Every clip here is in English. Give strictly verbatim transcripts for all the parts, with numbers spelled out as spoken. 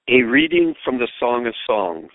A reading from the Song of Songs.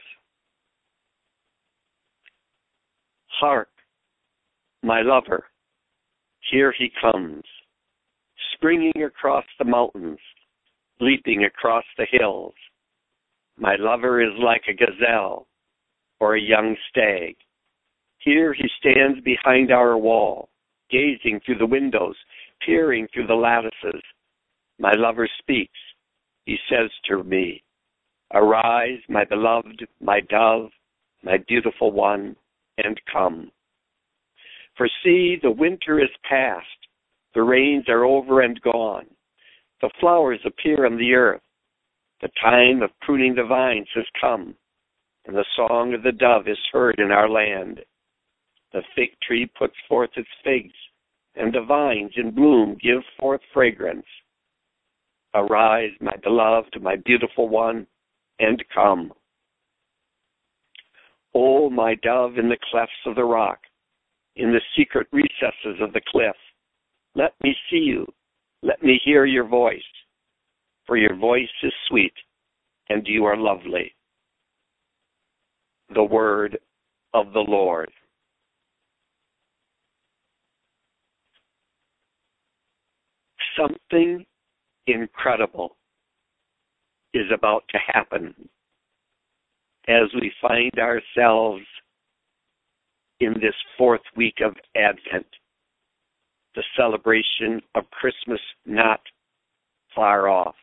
Hark, my lover, here he comes, springing across the mountains, leaping across the hills. My lover is like a gazelle or a young stag. Here he stands behind our wall, gazing through the windows, peering through the lattices. My lover speaks. He says to me, "Arise, my beloved, my dove, my beautiful one, and come. For see, the winter is past, the rains are over and gone. The flowers appear on the earth. The time of pruning the vines has come, and the song of the dove is heard in our land. The fig tree puts forth its figs, and the vines in bloom give forth fragrance. Arise, my beloved, my beautiful one, and come. O my dove in the clefts of the rock, in the secret recesses of the cliff, let me see you, let me hear your voice, for your voice is sweet, and you are lovely." The word of the Lord. Something incredible is about to happen as we find ourselves in this fourth week of Advent, the celebration of Christmas not far off.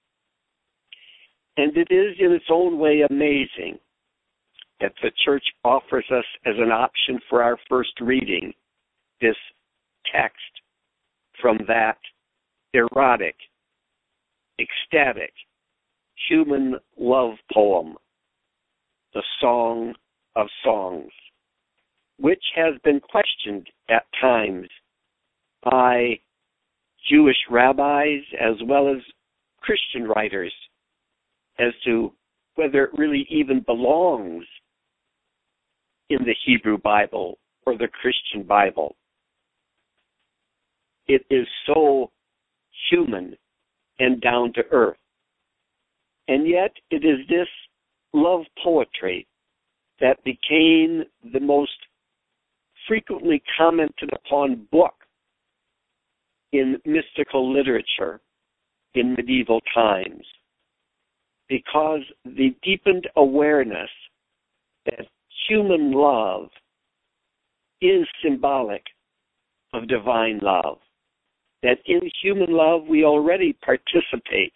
And it is in its own way amazing that the church offers us as an option for our first reading this text from that erotic, ecstatic, human love poem, the Song of Songs, which has been questioned at times by Jewish rabbis as well as Christian writers as to whether it really even belongs in the Hebrew Bible or the Christian Bible. It is so human and down to earth. And yet it is this love poetry that became the most frequently commented upon book in mystical literature in medieval times, because the deepened awareness that human love is symbolic of divine love, that in human love we already participate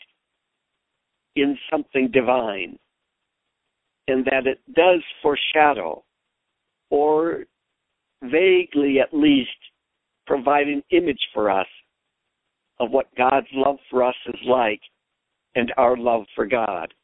in something divine, and that it does foreshadow, or vaguely at least provide an image for us of what God's love for us is like and our love for God.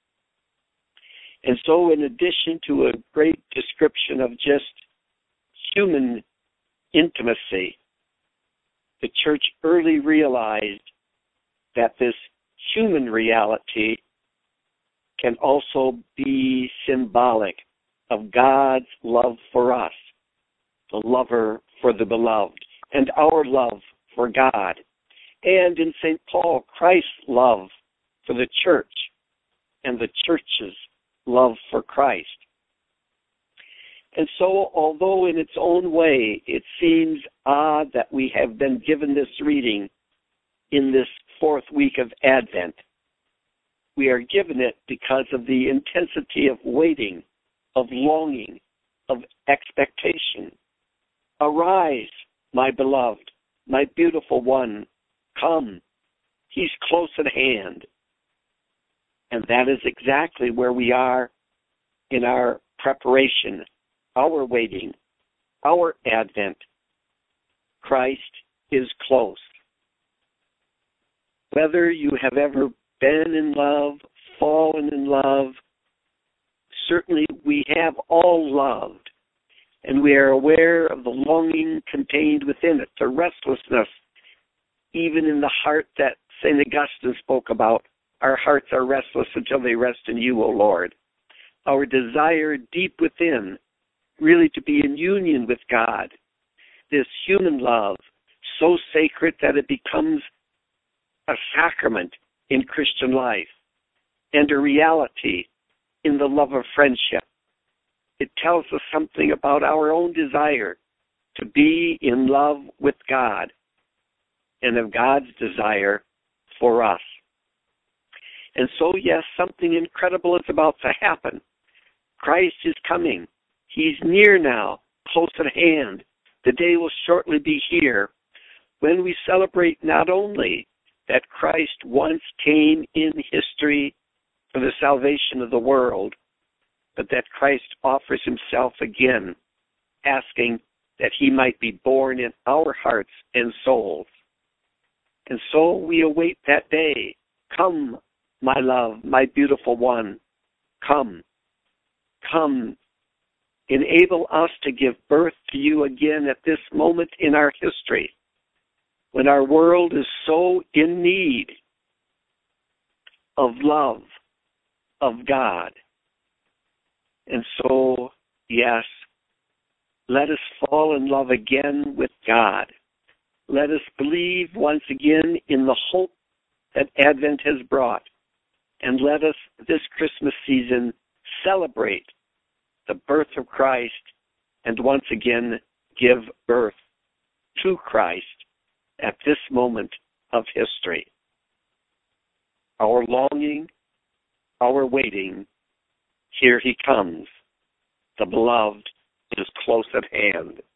And so in addition to a great description of just human intimacy, the church early realized that this human reality can also be symbolic of God's love for us, the lover for the beloved, and our love for God. And in Saint Paul, Christ's love for the church and the church's love for Christ. And so, although in its own way it seems odd that we have been given this reading in this fourth week of Advent, we are given it because of the intensity of waiting, of longing, of expectation. Arise, my beloved, my beautiful one, come. He's close at hand. And that is exactly where we are in our preparation, our waiting, our Advent. Christ is close. Whether you have ever been in love, fallen in love, certainly we have all loved, and we are aware of the longing contained within it, the restlessness, even in the heart that Saint Augustine spoke about. Our hearts are restless until they rest in you, O Lord. Our desire deep within, really to be in union with God, this human love, so sacred that it becomes a sacrament in Christian life. and a reality in the love of friendship. It tells us something about our own desire to be in love with God and of God's desire for us. And so, yes, something incredible is about to happen. Christ is coming. He's near now, close at hand. The day will shortly be here when we celebrate not only that Christ once came in history for the salvation of the world, but that Christ offers himself again, asking that he might be born in our hearts and souls. And so we await that day. Come, my love, my beautiful one. Come. Come. Enable us to give birth to you again at this moment in our history, when our world is so in need of love of God. And so, yes, let us fall in love again with God. Let us believe once again in the hope that Advent has brought. And let us, this Christmas season, celebrate the birth of Christ and once again give birth to Christ at this moment of history. Our longing, our waiting, here he comes. The beloved is close at hand.